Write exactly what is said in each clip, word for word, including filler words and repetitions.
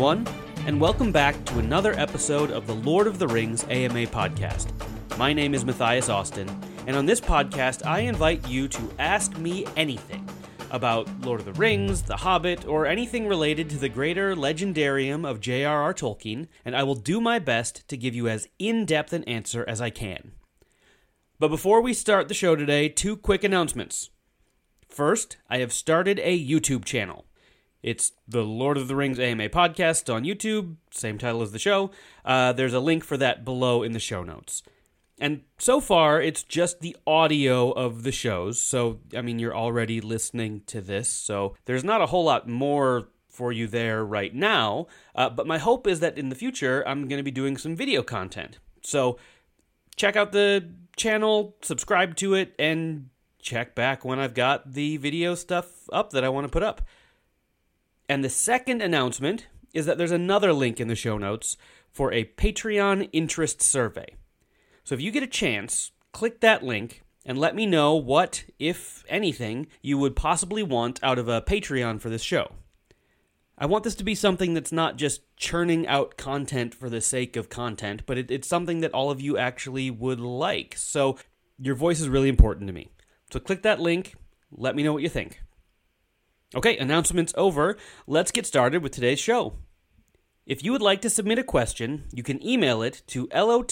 everyone, and welcome back to another episode of the Lord of the Rings A M A podcast. My name is Matthias Austin, and on this podcast, I invite you to ask me anything about Lord of the Rings, The Hobbit, or anything related to the greater legendarium of J R R. Tolkien, and I will do my best to give you as in-depth an answer as I can. But before we start the show today, two quick announcements. First, I have started a YouTube channel. It's the Lord of the Rings A M A podcast on YouTube, same title as the show. Uh, there's a link for that below in the show notes. And so far, it's just the audio of the shows, so, I mean, you're already listening to this, so there's not a whole lot more for you there right now, uh, but my hope is that in the future, I'm going to be doing some video content. So, check out the channel, subscribe to it, and check back when I've got the video stuff up that I want to put up. And the second announcement is that there's another link in the show notes for a Patreon interest survey. So if you get a chance, click that link and let me know what, if anything, you would possibly want out of a Patreon for this show. I want this to be something that's not just churning out content for the sake of content, but it, it's something that all of you actually would like. So your voice is really important to me. So click that link, let me know what you think. Okay, announcements over. Let's get started with today's show. If you would like to submit a question, you can email it to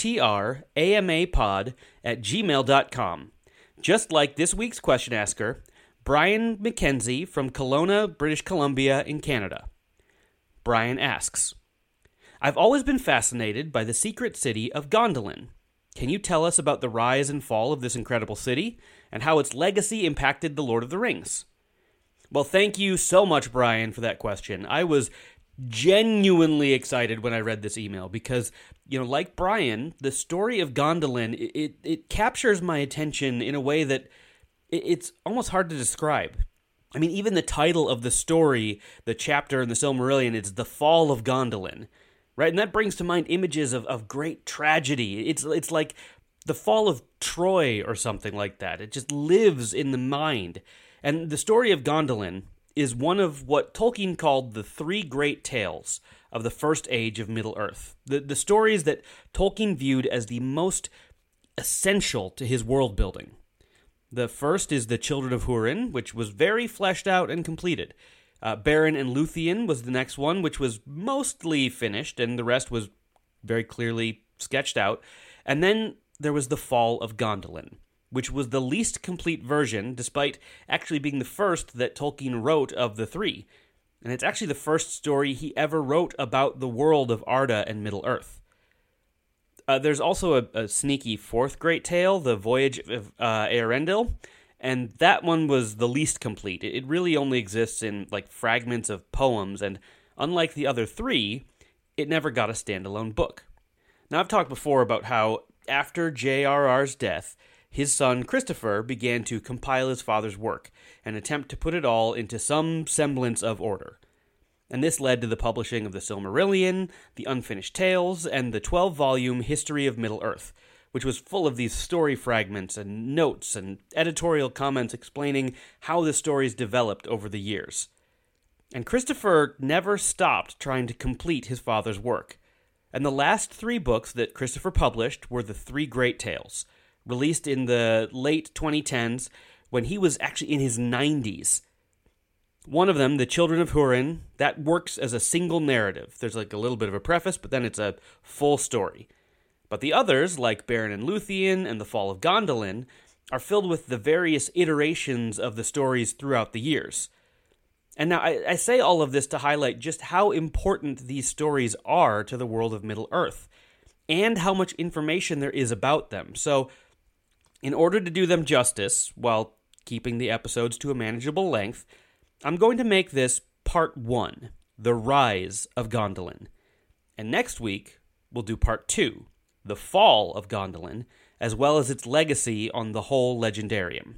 lotramapod at gmail dot com. Just like this week's question asker, Brian McKenzie from Kelowna, British Columbia in Canada. Brian asks, I've always been fascinated by the secret city of Gondolin. Can you tell us about the rise and fall of this incredible city, and how its legacy impacted The Lord of the Rings? Well, thank you so much, Brian, for that question. I was genuinely excited when I read this email because, you know, like Brian, the story of Gondolin, it, it, it captures my attention in a way that it, it's almost hard to describe. I mean, even the title of the story, the chapter in the Silmarillion, it's The Fall of Gondolin, right? And that brings to mind images of, of great tragedy. It's, it's like the fall of Troy or something like that. It just lives in the mind. And the story of Gondolin is one of what Tolkien called the three great tales of the first age of Middle-earth. The, the stories that Tolkien viewed as the most essential to his world building. The first is The Children of Hurin, which was very fleshed out and completed. Uh, Beren and Luthien was the next one, which was mostly finished, and the rest was very clearly sketched out. And then there was The Fall of Gondolin, which was the least complete version, despite actually being the first that Tolkien wrote of the three. And it's actually the first story he ever wrote about the world of Arda and Middle-earth. Uh, there's also a, a sneaky fourth great tale, The Voyage of uh, Eärendil, and that one was the least complete. It, it really only exists in like fragments of poems, and unlike the other three, it never got a standalone book. Now, I've talked before about how after J R R's death, his son Christopher began to compile his father's work and attempt to put it all into some semblance of order. And this led to the publishing of the Silmarillion, the Unfinished Tales, and the twelve-volume History of Middle-earth, which was full of these story fragments and notes and editorial comments explaining how the stories developed over the years. And Christopher never stopped trying to complete his father's work. And the last three books that Christopher published were the Three Great Tales, released in the late twenty tens when he was actually in his nineties. One of them, The Children of Hurin, that works as a single narrative. There's like a little bit of a preface, but then it's a full story. But the others, like Beren and Luthien and The Fall of Gondolin, are filled with the various iterations of the stories throughout the years. And now I, I say all of this to highlight just how important these stories are to the world of Middle-earth, and how much information there is about them. So, in order to do them justice, while keeping the episodes to a manageable length, I'm going to make this part one, The Rise of Gondolin. And next week, we'll do part two, The Fall of Gondolin, as well as its legacy on the whole legendarium.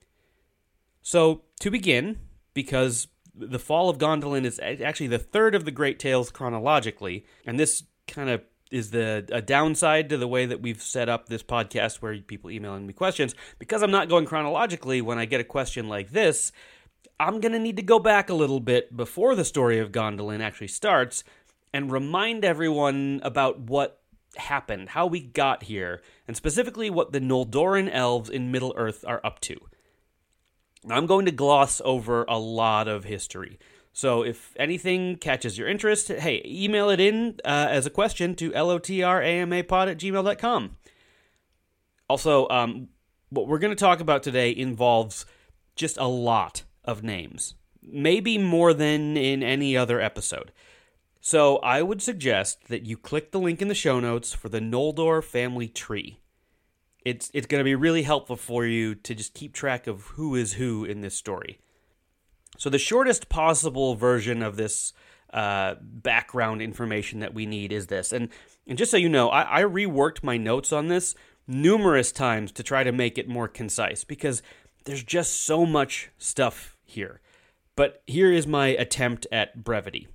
So, to begin, because The Fall of Gondolin is actually the third of the Great Tales chronologically, and this kind of is the a downside to the way that we've set up this podcast where people email me questions. Because I'm not going chronologically, when I get a question like this, I'm going to need to go back a little bit before the story of Gondolin actually starts and remind everyone about what happened, how we got here, and specifically what the Noldoran elves in Middle-earth are up to. Now, I'm going to gloss over a lot of history, so if anything catches your interest, hey, email it in uh, as a question to lotramapod at gmail dot com. Also, um, what we're going to talk about today involves just a lot of names, maybe more than in any other episode. So I would suggest that you click the link in the show notes for the Noldor family tree. It's it's going to be really helpful for you to just keep track of who is who in this story. So the shortest possible version of this uh, background information that we need is this. And, and just so you know, I, I reworked my notes on this numerous times to try to make it more concise because there's just so much stuff here. But here is my attempt at brevity.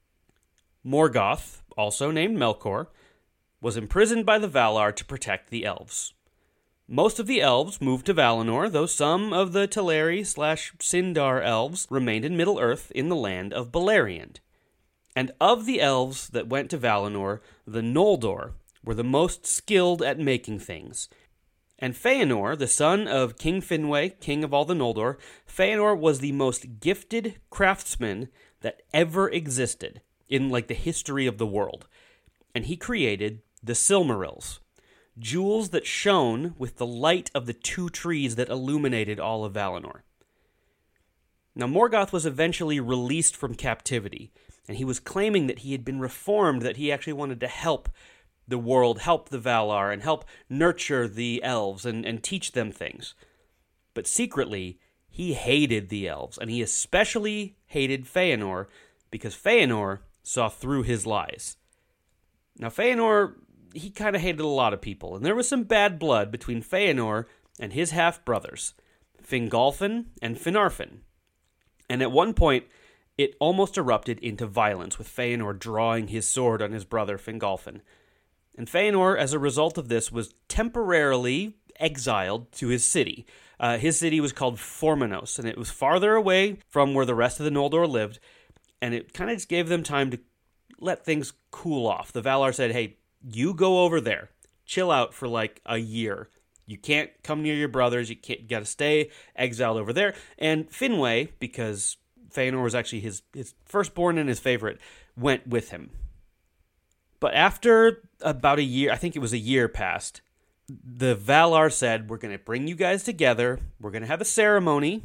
Morgoth, also named Melkor, was imprisoned by the Valar to protect the elves. Most of the elves moved to Valinor, though some of the Teleri slash Sindar elves remained in Middle-earth in the land of Beleriand. And of the elves that went to Valinor, the Noldor were the most skilled at making things. And Feanor, the son of King Finwë, king of all the Noldor, Feanor was the most gifted craftsman that ever existed in like the history of the world. And he created the Silmarils, jewels that shone with the light of the two trees that illuminated all of Valinor. Now, Morgoth was eventually released from captivity, and he was claiming that he had been reformed, that he actually wanted to help the world, help the Valar, and help nurture the elves and, and teach them things. But secretly, he hated the elves, and he especially hated Feanor, because Feanor saw through his lies. Now, Feanor, he kind of hated a lot of people, and there was some bad blood between Feanor and his half-brothers, Fingolfin and Finarfin. And at one point, it almost erupted into violence, with Feanor drawing his sword on his brother Fingolfin. And Feanor, as a result of this, was temporarily exiled to his city. Uh, his city was called Formenos, and it was farther away from where the rest of the Noldor lived, and it kind of just gave them time to let things cool off. The Valar said, hey, you go over there, chill out for like a year. You can't come near your brothers, you can't, you gotta stay exiled over there. And Finwë, because Feanor was actually his, his firstborn and his favorite, went with him. But after about a year, I think it was a year passed, the Valar said, we're going to bring you guys together, we're going to have a ceremony,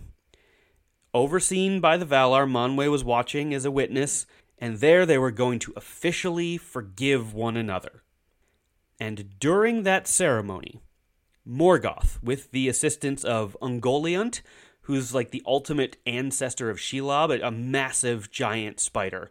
overseen by the Valar. Manwë was watching as a witness, and there they were going to officially forgive one another. And during that ceremony, Morgoth, with the assistance of Ungoliant, who's like the ultimate ancestor of Shelob, a massive giant spider,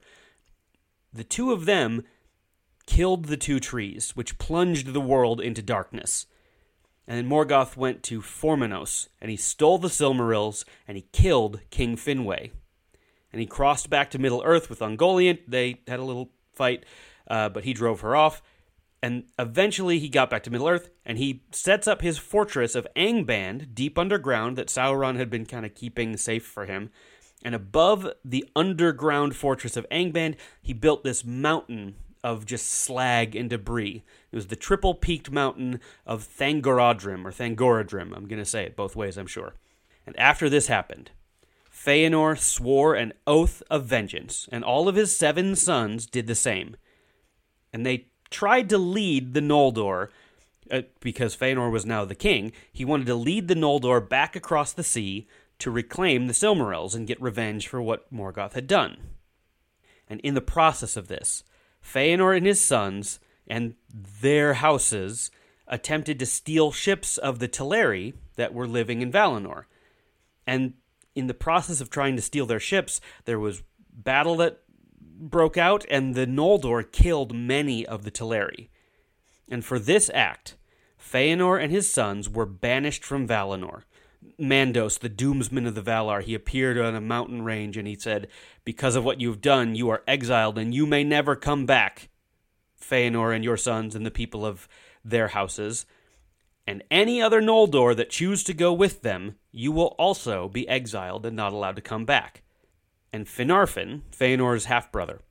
the two of them killed the two trees, which plunged the world into darkness. And then Morgoth went to Formenos, and he stole the Silmarils, and he killed King Finwë. And he crossed back to Middle-earth with Ungoliant. They had a little fight, uh, but he drove her off. And eventually he got back to Middle-earth, and he sets up his fortress of Angband deep underground that Sauron had been kind of keeping safe for him. And above the underground fortress of Angband, he built this mountain of just slag and debris. It was the triple-peaked mountain of Thangorodrim, or Thangorodrim. I'm going to say it both ways, I'm sure. And after this happened, Feanor swore an oath of vengeance, and all of his seven sons did the same. And they tried to lead the Noldor, uh, because Feanor was now the king. He wanted to lead the Noldor back across the sea to reclaim the Silmarils and get revenge for what Morgoth had done. And in the process of this, Feanor and his sons and their houses attempted to steal ships of the Teleri that were living in Valinor. And in the process of trying to steal their ships, there was battle that broke out, and the Noldor killed many of the Teleri. And for this act, Feanor and his sons were banished from Valinor. Mandos, the doomsman of the Valar, he appeared on a mountain range and he said, because of what you've done, you are exiled and you may never come back, Feanor and your sons and the people of their houses. And any other Noldor that choose to go with them, you will also be exiled and not allowed to come back. And Finarfin, Feanor's half-brother,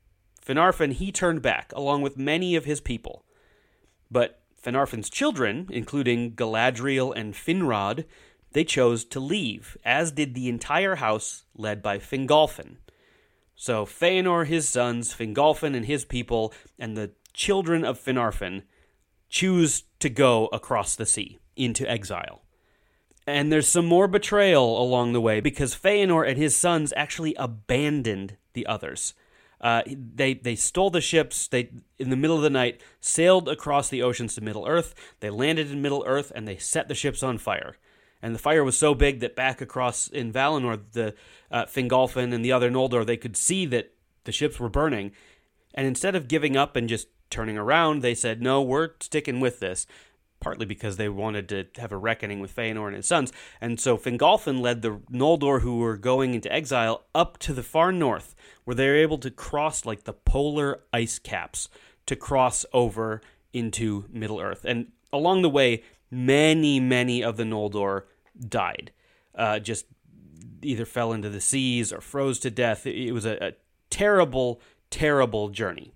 Finarfin, he turned back, along with many of his people. But Finarfin's children, including Galadriel and Finrod, they chose to leave, as did the entire house led by Fingolfin. So Feanor, his sons, Fingolfin and his people, and the children of Finarfin choose to go across the sea into exile. And there's some more betrayal along the way, because Feanor and his sons actually abandoned the others. Uh, they they stole the ships. They, in the middle of the night, sailed across the oceans to Middle-earth. They landed in Middle-earth, and they set the ships on fire. And the fire was so big that back across in Valinor, the uh, Fingolfin and the other Noldor, they could see that the ships were burning. And instead of giving up and just turning around, they said, no, we're sticking with this. Partly because they wanted to have a reckoning with Feanor and his sons. And so Fingolfin led the Noldor who were going into exile up to the far north, where they were able to cross like the polar ice caps to cross over into Middle-earth. And along the way, many, many of the Noldor died. Uh, just either fell into the seas or froze to death. It was a, a terrible, terrible journey.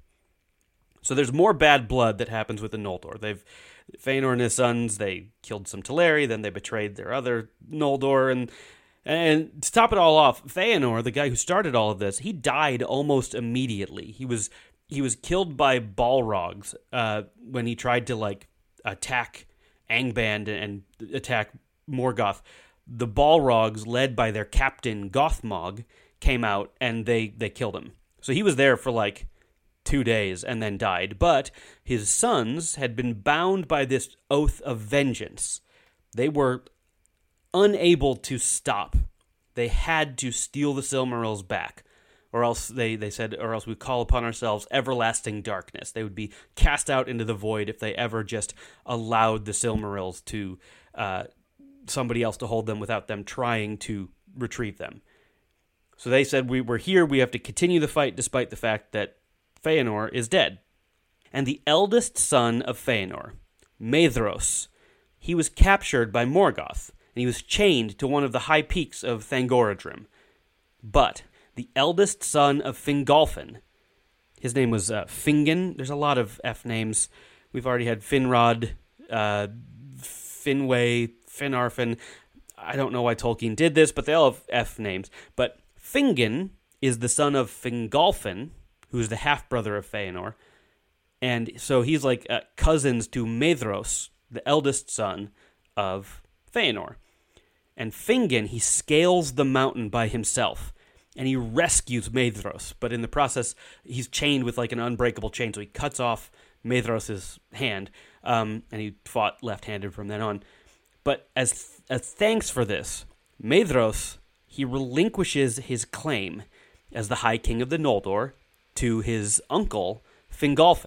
So there's more bad blood that happens with the Noldor. They've Feanor and his sons, they killed some Teleri, then they betrayed their other Noldor, and and to top it all off, Feanor, the guy who started all of this, he died almost immediately. He was he was killed by Balrogs uh, when he tried to like attack Angband and attack Morgoth. The Balrogs, led by their captain Gothmog, came out and they they killed him. So he was there for like two days and then died. But his sons had been bound by this oath of vengeance. They were unable to stop. They had to steal the Silmarils back, or else they, they said, or else we call upon ourselves everlasting darkness. They would be cast out into the void if they ever just allowed the Silmarils to uh, somebody else to hold them without them trying to retrieve them. So they said, we, we're here, we have to continue the fight despite the fact that Feanor is dead. And the eldest son of Feanor, Maedhros, he was captured by Morgoth, and he was chained to one of the high peaks of Thangorodrim. But the eldest son of Fingolfin, his name was uh, Fingin. There's a lot of F names. We've already had Finrod, uh, Finwë, Finarfin. I don't know why Tolkien did this, but they all have F names. But Fingin is the son of Fingolfin, who's the half-brother of Feanor. And so he's like uh, cousins to Maedhros, the eldest son of Feanor. And Fingin, he scales the mountain by himself, and he rescues Maedhros. But in the process, he's chained with like an unbreakable chain, so he cuts off Maedhros' hand, um, and he fought left-handed from then on. But as, as thanks for this, Maedhros, he relinquishes his claim as the High King of the Noldor to his uncle, Fingolfin.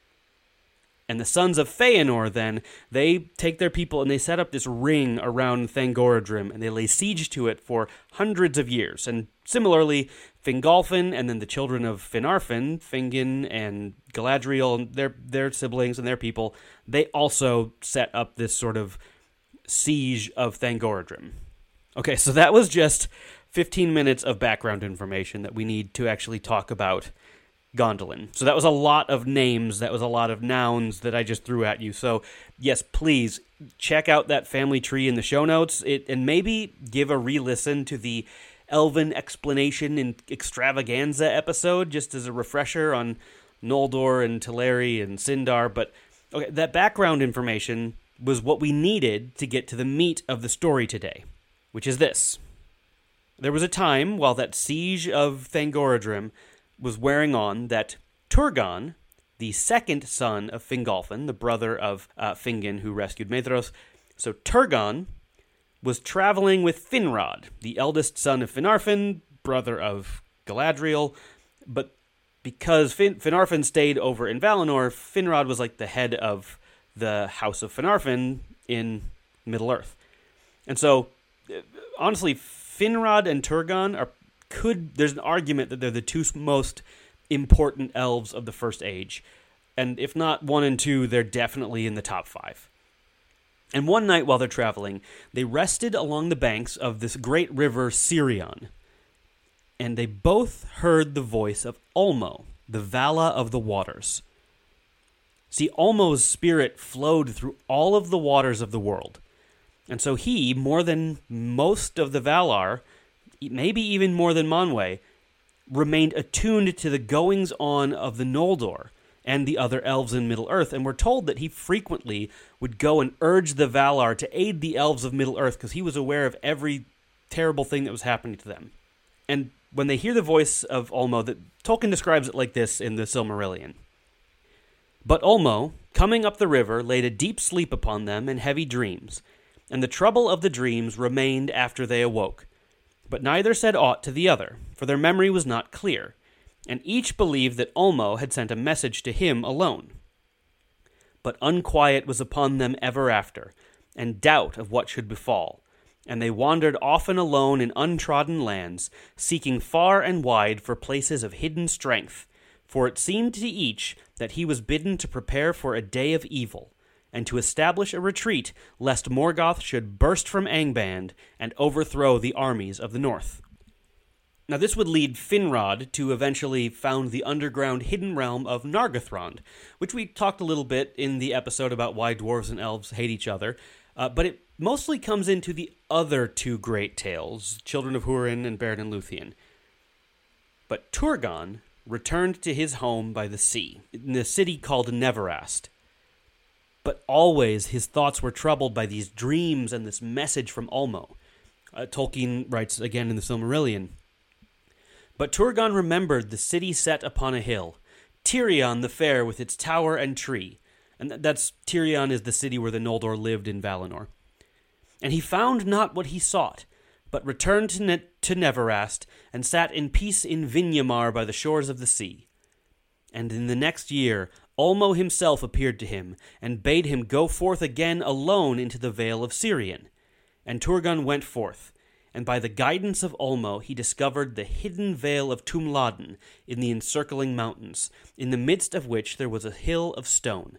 And the sons of Feanor, then, they take their people and they set up this ring around Thangorodrim, and they lay siege to it for hundreds of years. And similarly, Fingolfin and then the children of Finarfin, Fingin and Galadriel, and their, their siblings and their people, they also set up this sort of siege of Thangorodrim. Okay, so that was just fifteen minutes of background information that we need to actually talk about Gondolin. So that was a lot of names, that was a lot of nouns that I just threw at you. So yes, please check out that family tree in the show notes, it, and maybe give a re-listen to the Elven Explanation in Extravaganza episode, just as a refresher on Noldor and Teleri and Sindar. But okay, that background information was what we needed to get to the meat of the story today, which is this. There was a time, while that siege of Thangorodrim was wearing on, that Turgon, the second son of Fingolfin, the brother of uh, Fingin who rescued Maedhros, so Turgon was traveling with Finrod, the eldest son of Finarfin, brother of Galadriel, but because fin- Finarfin stayed over in Valinor, Finrod was like the head of the House of Finarfin in Middle-earth. And so, honestly, Finrod and Turgon are could there's an argument that they're the two most important elves of the First Age. And if not one and two, they're definitely in the top five. And one night while they're traveling, they rested along the banks of this great river Sirion. And they both heard the voice of Ulmo, the Vala of the Waters. See, Ulmo's spirit flowed through all of the waters of the world. And so he, more than most of the Valar, maybe even more than Manwë, remained attuned to the goings-on of the Noldor and the other elves in Middle-earth, and we're told that he frequently would go and urge the Valar to aid the elves of Middle-earth because he was aware of every terrible thing that was happening to them. And when they hear the voice of Ulmo, that Tolkien describes it like this in the Silmarillion. But Ulmo, coming up the river, laid a deep sleep upon them and heavy dreams, and the trouble of the dreams remained after they awoke. But neither said aught to the other, for their memory was not clear, and each believed that Ulmo had sent a message to him alone. But unquiet was upon them ever after, and doubt of what should befall, and they wandered often alone in untrodden lands, seeking far and wide for places of hidden strength, for it seemed to each that he was bidden to prepare for a day of evil, and to establish a retreat lest Morgoth should burst from Angband and overthrow the armies of the north. Now this would lead Finrod to eventually found the underground hidden realm of Nargothrond, which we talked a little bit in the episode about why dwarves and elves hate each other, uh, but it mostly comes into the other two great tales, Children of Húrin and Beren and Luthien. But Turgon returned to his home by the sea, in the city called Neverast. But always his thoughts were troubled by these dreams and this message from Ulmo. Uh, Tolkien writes again in the Silmarillion, "But Turgon remembered the city set upon a hill, Tirion the fair with its tower and tree." And that's, Tirion is the city where the Noldor lived in Valinor. "And he found not what he sought, but returned to, ne- to Neverast, and sat in peace in Vinyamar by the shores of the sea. And in the next year Ulmo himself appeared to him, and bade him go forth again alone into the Vale of Sirion. And Turgon went forth, and by the guidance of Ulmo he discovered the hidden Vale of Tumladen in the encircling mountains, in the midst of which there was a hill of stone.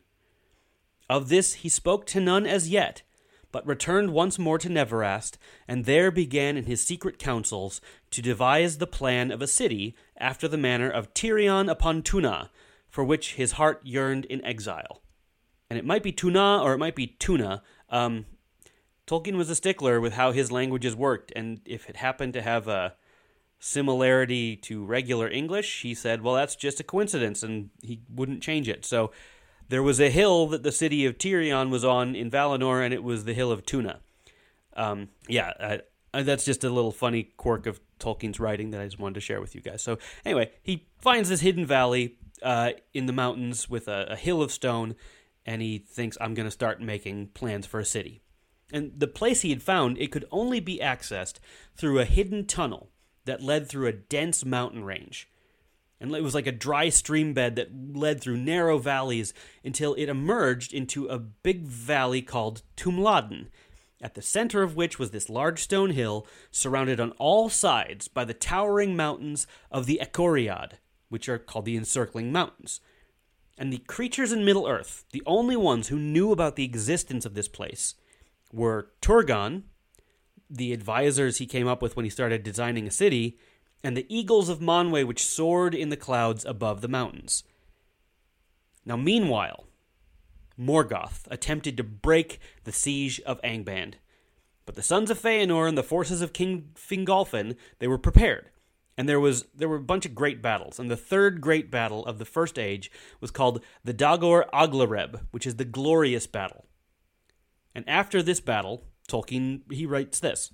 Of this he spoke to none as yet, but returned once more to Neverast, and there began in his secret councils to devise the plan of a city after the manner of Tirion upon Tuna, for which his heart yearned in exile." And it might be Tuna or it might be Tuna. Um, Tolkien was a stickler with how his languages worked, and if it happened to have a similarity to regular English, he said, well, that's just a coincidence, and he wouldn't change it. So there was a hill that the city of Tirion was on in Valinor, and it was the hill of Tuna. Um, yeah, uh, that's just a little funny quirk of Tolkien's writing that I just wanted to share with you guys. So anyway, he finds this hidden valley uh, in the mountains with a, a hill of stone, and he thinks, I'm going to start making plans for a city. And the place he had found, it could only be accessed through a hidden tunnel that led through a dense mountain range. And it was like a dry stream bed that led through narrow valleys until it emerged into a big valley called Tumladen, at the center of which was this large stone hill surrounded on all sides by the towering mountains of the Echoriad, which are called the Encircling Mountains. And the creatures in Middle-earth, the only ones who knew about the existence of this place, were Turgon, the advisors he came up with when he started designing a city, and the eagles of Manwë which soared in the clouds above the mountains. Now meanwhile, Morgoth attempted to break the siege of Angband, but the sons of Feanor and the forces of King Fingolfin, they were prepared, and there was there were a bunch of great battles, and the third great battle of the First Age was called the Dagor Aglareb, which is the glorious battle. And after this battle, Tolkien, he writes this,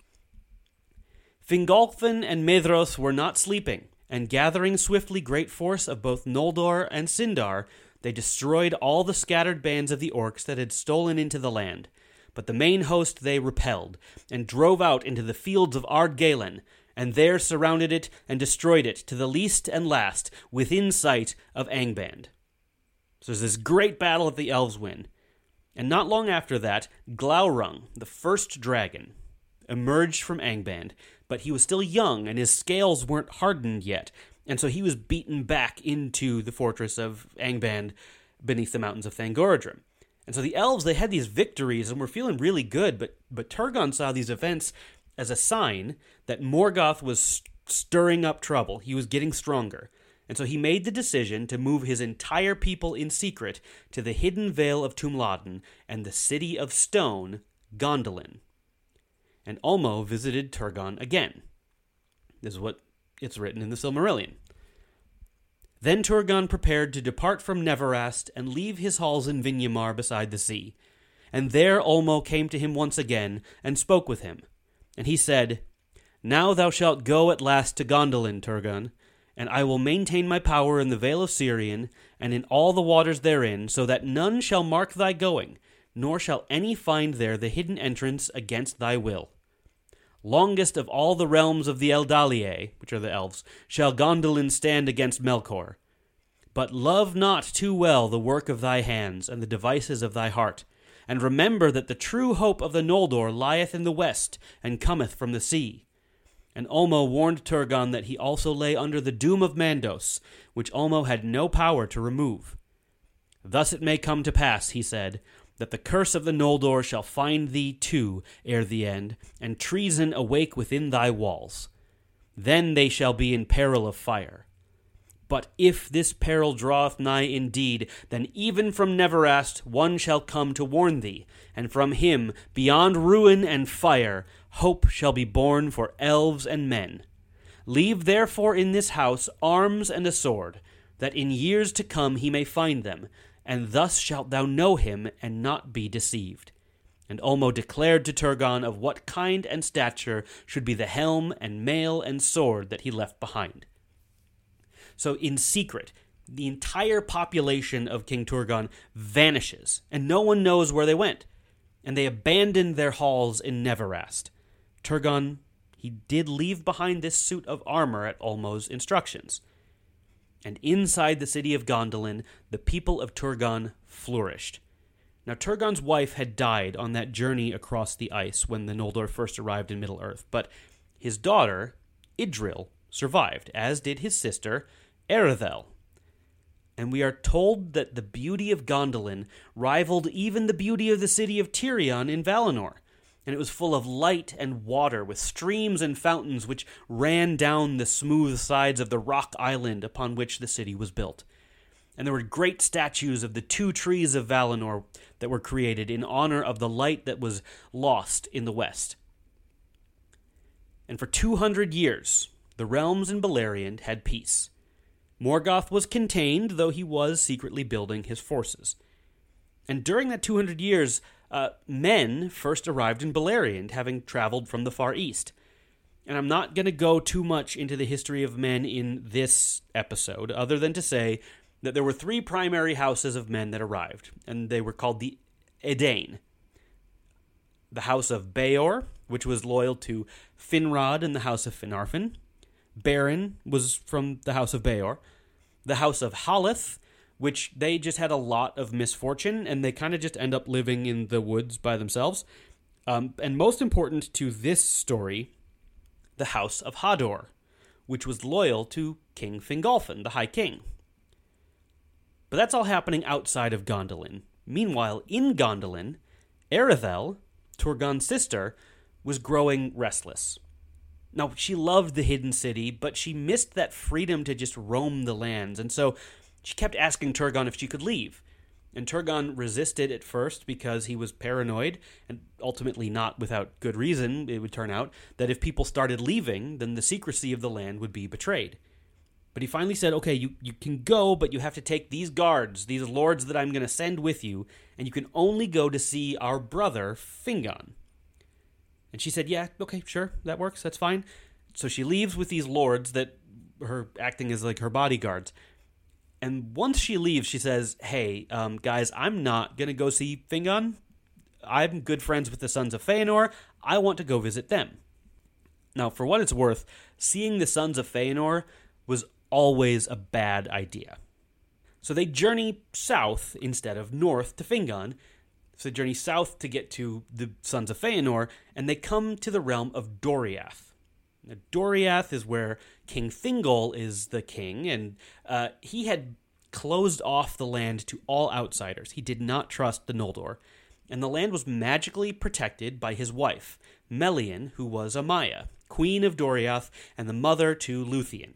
"Fingolfin and Maedhros were not sleeping, and gathering swiftly great force of both Noldor and Sindar, they destroyed all the scattered bands of the orcs that had stolen into the land. But the main host they repelled, and drove out into the fields of Ardgalen, and there surrounded it and destroyed it to the least and last, within sight of Angband." So there's this great battle that the elves win. And not long after that, Glaurung, the first dragon, emerged from Angband, but he was still young and his scales weren't hardened yet, and so he was beaten back into the fortress of Angband beneath the mountains of Thangorodrim. And so the elves, they had these victories and were feeling really good, but, but Turgon saw these events as a sign that Morgoth was stirring up trouble. He was getting stronger. And so he made the decision to move his entire people in secret to the hidden Vale of Tumladen and the city of stone, Gondolin. And Ulmo visited Turgon again. This is what it's written in the Silmarillion. Then Turgon prepared to depart from Neverast and leave his halls in Vinyamar beside the sea. And there Ulmo came to him once again and spoke with him. And he said, "Now thou shalt go at last to Gondolin, Turgon, and I will maintain my power in the Vale of Sirion, and in all the waters therein, so that none shall mark thy going, nor shall any find there the hidden entrance against thy will. Longest of all the realms of the Eldaliae, which are the elves, shall Gondolin stand against Melkor. But love not too well the work of thy hands, and the devices of thy heart, and remember that the true hope of the Noldor lieth in the west, and cometh from the sea." And Ulmo warned Turgon that he also lay under the doom of Mandos, which Ulmo had no power to remove. "Thus it may come to pass," he said, "that the curse of the Noldor shall find thee too ere the end, and treason awake within thy walls. Then they shall be in peril of fire. But if this peril draweth nigh indeed, then even from Neverast one shall come to warn thee, and from him, beyond ruin and fire, hope shall be born for elves and men. Leave therefore in this house arms and a sword, that in years to come he may find them, and thus shalt thou know him and not be deceived." And Ulmo declared to Turgon of what kind and stature should be the helm and mail and sword that he left behind. So in secret, the entire population of King Turgon vanishes, and no one knows where they went. And they abandoned their halls in Neverast. Turgon, he did leave behind this suit of armor at Ulmo's instructions. And inside the city of Gondolin, the people of Turgon flourished. Now, Turgon's wife had died on that journey across the ice when the Noldor first arrived in Middle-earth, but his daughter, Idril, survived, as did his sister, Eredhel. And we are told that the beauty of Gondolin rivaled even the beauty of the city of Tirion in Valinor, and it was full of light and water, with streams and fountains which ran down the smooth sides of the rock island upon which the city was built. And there were great statues of the two trees of Valinor that were created in honor of the light that was lost in the west. And for two hundred years, the realms in Beleriand had peace. Morgoth was contained, though he was secretly building his forces. And during that two hundred years, uh, men first arrived in Beleriand, having traveled from the Far East. And I'm not going to go too much into the history of men in this episode, other than to say that there were three primary houses of men that arrived, and they were called the Edain. The house of Beor, which was loyal to Finrod and the house of Finarfin. Beren was from the house of Beor. The house of Haleth, which they just had a lot of misfortune, and they kind of just end up living in the woods by themselves. Um, and most important to this story, the house of Hador, which was loyal to King Fingolfin, the High King. But that's all happening outside of Gondolin. Meanwhile, in Gondolin, Eredhel, Turgon's sister, was growing restless. Now, she loved the hidden city, but she missed that freedom to just roam the lands, and so she kept asking Turgon if she could leave. And Turgon resisted at first because he was paranoid, and ultimately not without good reason, it would turn out, that if people started leaving, then the secrecy of the land would be betrayed. But he finally said, okay, you, you can go, but you have to take these guards, these lords that I'm going to send with you, and you can only go to see our brother, Fingon. And she said, yeah, okay, sure, that works, that's fine. So she leaves with these lords that are acting as like her bodyguards. And once she leaves, she says, hey, um, guys, I'm not going to go see Fingon. I'm good friends with the Sons of Feanor. I want to go visit them. Now, for what it's worth, seeing the Sons of Feanor was always a bad idea. So they journey south instead of north to Fingon. So they journey south to get to the Sons of Feanor, and they come to the realm of Doriath. Now, Doriath is where King Thingol is the king, and uh, he had closed off the land to all outsiders. He did not trust the Noldor, and the land was magically protected by his wife, Melian, who was Amaya, queen of Doriath and the mother to Luthien.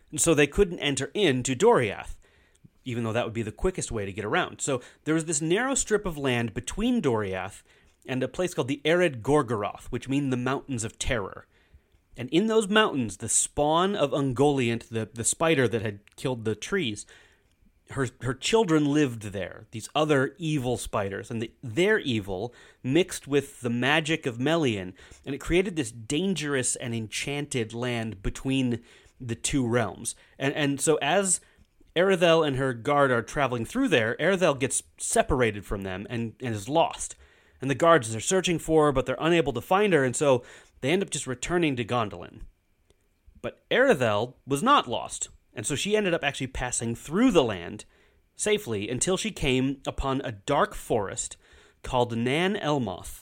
And so they couldn't enter into Doriath, even though that would be the quickest way to get around. So there was this narrow strip of land between Doriath and a place called the Ered Gorgoroth, which mean the Mountains of Terror. And in those mountains, the spawn of Ungoliant, the, the spider that had killed the trees, her her children lived there, these other evil spiders. And the, their evil mixed with the magic of Melian, and it created this dangerous and enchanted land between the two realms. And, and so as Erythel and her guard are traveling through there, Erythel gets separated from them and, and is lost. And the guards are searching for her, but they're unable to find her, and so they end up just returning to Gondolin. But Erythel was not lost, and so she ended up actually passing through the land safely until she came upon a dark forest called Nan Elmoth.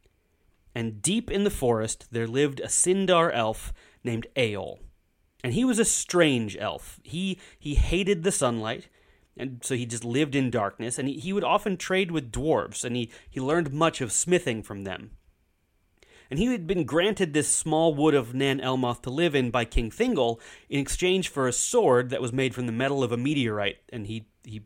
And deep in the forest there lived a Sindar elf named Eol. And he was a strange elf. He he hated the sunlight, and so he just lived in darkness, and he, he would often trade with dwarves, and he, he learned much of smithing from them. And he had been granted this small wood of Nan Elmoth to live in by King Thingol in exchange for a sword that was made from the metal of a meteorite, and he, he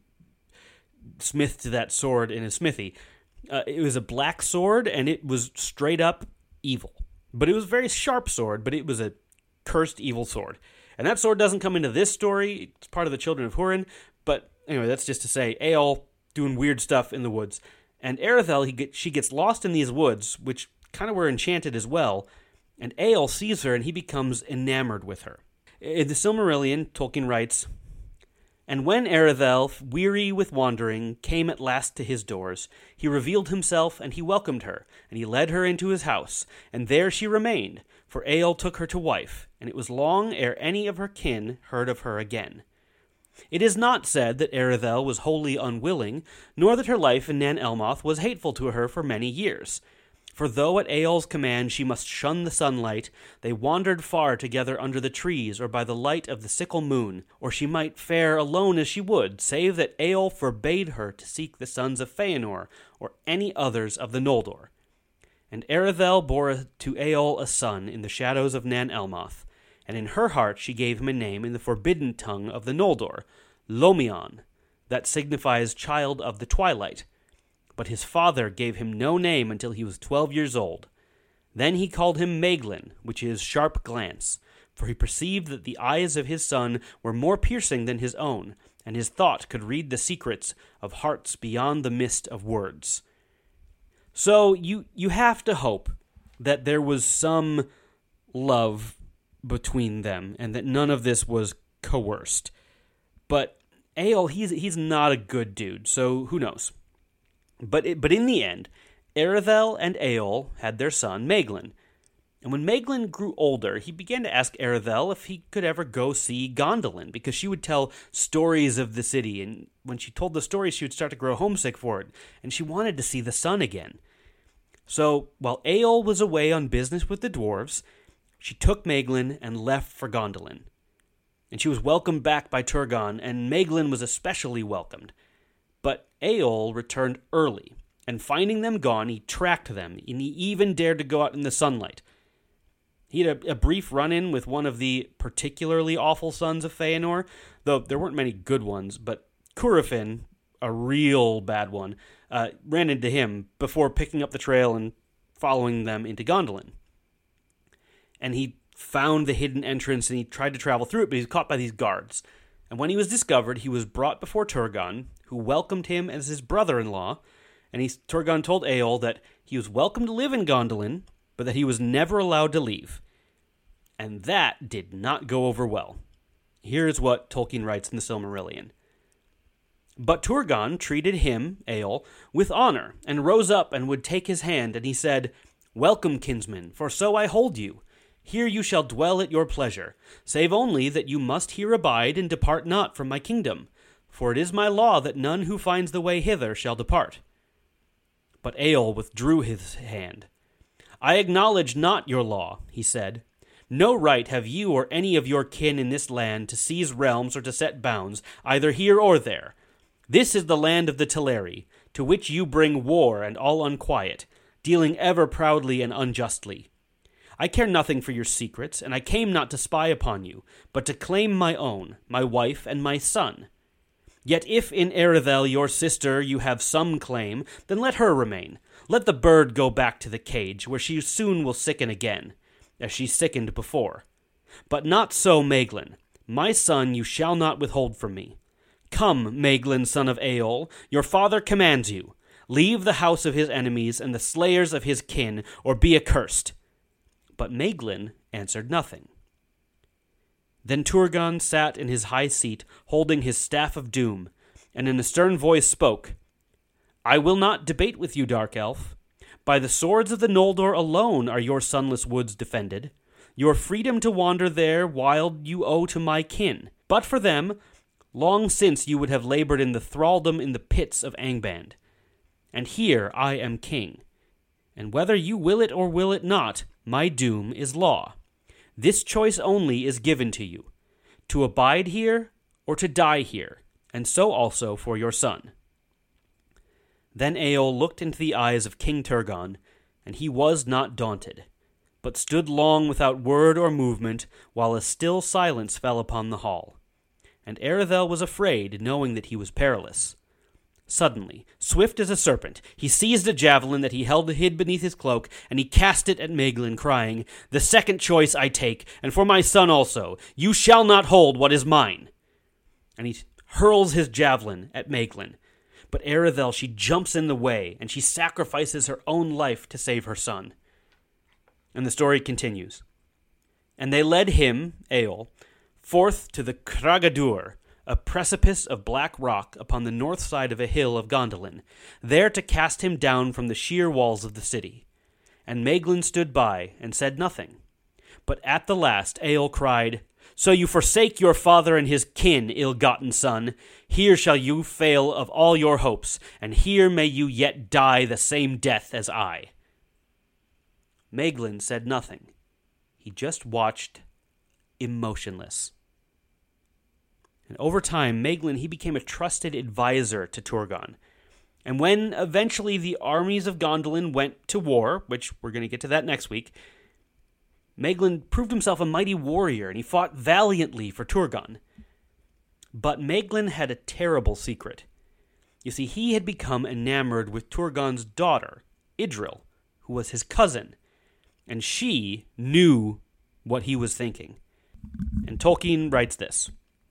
smithed that sword in his smithy. Uh, it was a black sword, and it was straight up evil. But it was a very sharp sword, but it was a cursed evil sword. And that sword doesn't come into this story. It's part of the Children of Hurin. But anyway, that's just to say, Eol doing weird stuff in the woods. And Erythel, he get, she gets lost in these woods, which kind of were enchanted as well. And Eol sees her, and he becomes enamored with her. In the Silmarillion, Tolkien writes, "And when Erythel, weary with wandering, came at last to his doors, he revealed himself, and he welcomed her, and he led her into his house, and there she remained, for Eol took her to wife, and it was long ere any of her kin heard of her again. It is not said that Erythel was wholly unwilling, nor that her life in Nan Elmoth was hateful to her for many years. For though at Eol's command she must shun the sunlight, they wandered far together under the trees or by the light of the sickle moon, or she might fare alone as she would, save that Eol forbade her to seek the sons of Feanor or any others of the Noldor. And Erythel bore to Eol a son in the shadows of Nan Elmoth, and in her heart she gave him a name in the forbidden tongue of the Noldor, Lomion, that signifies child of the twilight. But his father gave him no name until he was twelve years old. Then he called him Maeglin, which is sharp glance, for he perceived that the eyes of his son were more piercing than his own, and his thought could read the secrets of hearts beyond the mist of words." So you you have to hope that there was some love between them, and that none of this was coerced. But Eol, he's he's not a good dude, so who knows? But it, but in the end, Erythel and Eol had their son, Maeglin. And when Maeglin grew older, he began to ask Erythel if he could ever go see Gondolin, because she would tell stories of the city, and when she told the stories, she would start to grow homesick for it, and she wanted to see the sun again. So, while Eol was away on business with the dwarves, she took Maeglin and left for Gondolin. And she was welcomed back by Turgon, and Maeglin was especially welcomed. But Eol returned early, and finding them gone, he tracked them, and he even dared to go out in the sunlight. He had a, a brief run-in with one of the particularly awful sons of Feanor, though there weren't many good ones, but Curufin, a real bad one, uh, ran into him before picking up the trail and following them into Gondolin. And he found the hidden entrance, and he tried to travel through it, but he was caught by these guards. And when he was discovered, he was brought before Turgon, who welcomed him as his brother-in-law, and he, Turgon told Eol that he was welcome to live in Gondolin, but that he was never allowed to leave. And that did not go over well. Here's what Tolkien writes in the Silmarillion. "But Turgon treated him, Eol, with honor, and rose up and would take his hand, and he said, 'Welcome, kinsman, for so I hold you. Here you shall dwell at your pleasure, save only that you must here abide and depart not from my kingdom. For it is my law that none who finds the way hither shall depart.' But Eol withdrew his hand. 'I acknowledge not your law,' he said. 'No right have you or any of your kin in this land to seize realms or to set bounds, either here or there. This is the land of the Teleri, to which you bring war and all unquiet, dealing ever proudly and unjustly. I care nothing for your secrets, and I came not to spy upon you, but to claim my own, my wife and my son. Yet if in Erythel your sister you have some claim, then let her remain. Let the bird go back to the cage, where she soon will sicken again, as she sickened before. But not so Maeglin. My son you shall not withhold from me. Come, Maeglin, son of Eol, your father commands you. Leave the house of his enemies and the slayers of his kin, or be accursed. But Maeglin answered nothing. Then Turgon sat in his high seat, holding his staff of doom, and in a stern voice spoke, I will not debate with you, Dark Elf. By the swords of the Noldor alone are your sunless woods defended. Your freedom to wander there wild you owe to my kin. But for them, long since you would have labored in the thraldom in the pits of Angband. And here I am king. And whether you will it or will it not, my doom is law. This choice only is given to you, to abide here or to die here, and so also for your son. Then Eol looked into the eyes of King Turgon, and he was not daunted, but stood long without word or movement, while a still silence fell upon the hall. And Erythel was afraid, knowing that he was perilous. Suddenly, swift as a serpent, he seized a javelin that he held hid beneath his cloak, and he cast it at Maeglin, crying, The second choice I take, and for my son also. You shall not hold what is mine. And he hurls his javelin at Maeglin. But Erythel, she jumps in the way, and she sacrifices her own life to save her son. And the story continues. And they led him, Eol, forth to the Kragadur, a precipice of black rock upon the north side of a hill of Gondolin, there to cast him down from the sheer walls of the city. And Maeglin stood by, and said nothing. But at the last Eol cried, So you forsake your father and his kin, ill-gotten son. Here shall you fail of all your hopes, and here may you yet die the same death as I. Maeglin said nothing. He just watched, emotionless. And over time, Maeglin, he became a trusted advisor to Turgon. And when eventually the armies of Gondolin went to war, which we're going to get to that next week, Maeglin proved himself a mighty warrior, and he fought valiantly for Turgon. But Maeglin had a terrible secret. You see, he had become enamored with Turgon's daughter, Idril, who was his cousin, and she knew what he was thinking. And Tolkien writes this.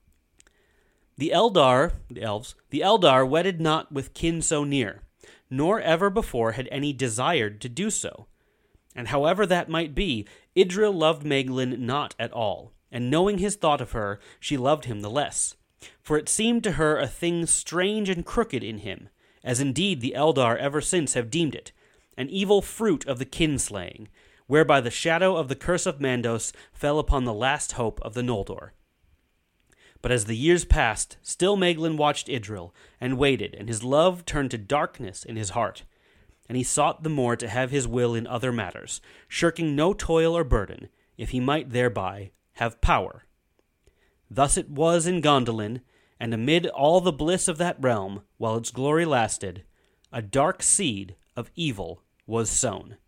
The Eldar, the elves, the Eldar wedded not with kin so near, nor ever before had any desired to do so. And however that might be, Idril loved Maeglin not at all, and knowing his thought of her, she loved him the less. For it seemed to her a thing strange and crooked in him, as indeed the Eldar ever since have deemed it, an evil fruit of the kinslaying, whereby the shadow of the curse of Mandos fell upon the last hope of the Noldor. But as the years passed, still Maeglin watched Idril, and waited, and his love turned to darkness in his heart. And he sought the more to have his will in other matters, shirking no toil or burden, if he might thereby have power. Thus it was in Gondolin, and amid all the bliss of that realm, while its glory lasted, a dark seed of evil was sown.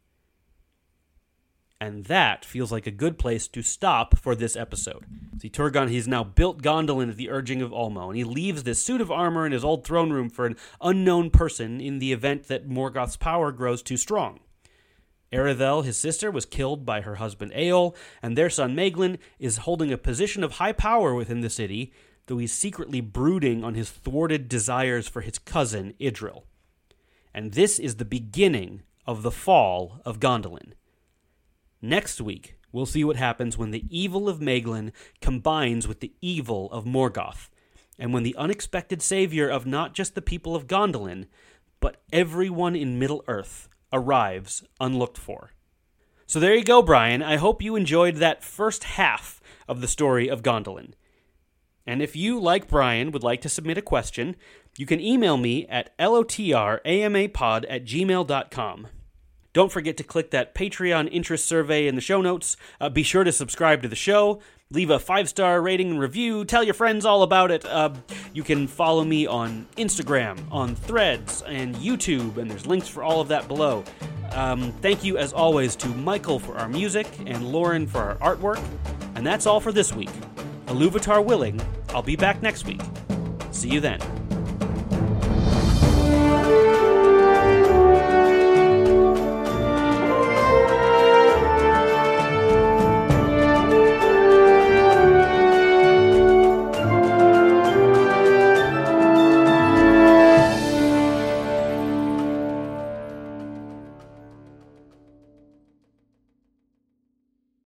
And that feels like a good place to stop for this episode. See, Turgon, he's now built Gondolin at the urging of Ulmo, and he leaves this suit of armor in his old throne room for an unknown person in the event that Morgoth's power grows too strong. Erythel, his sister, was killed by her husband Eol, and their son Maeglin is holding a position of high power within the city, though he's secretly brooding on his thwarted desires for his cousin Idril. And this is the beginning of the fall of Gondolin. Next week, we'll see what happens when the evil of Maeglin combines with the evil of Morgoth, and when the unexpected savior of not just the people of Gondolin, but everyone in Middle-earth arrives unlooked for. So there you go, Brian. I hope you enjoyed that first half of the story of Gondolin. And if you, like Brian, would like to submit a question, you can email me at lotramapod at gmail dot com. Don't forget to click that Patreon interest survey in the show notes. Uh, be sure to subscribe to the show. Leave a five-star rating and review. Tell your friends all about it. Uh, you can follow me on Instagram, on Threads, and YouTube, and there's links for all of that below. Um, thank you, as always, to Michael for our music and Lauren for our artwork. And that's all for this week. Iluvatar willing, I'll be back next week. See you then.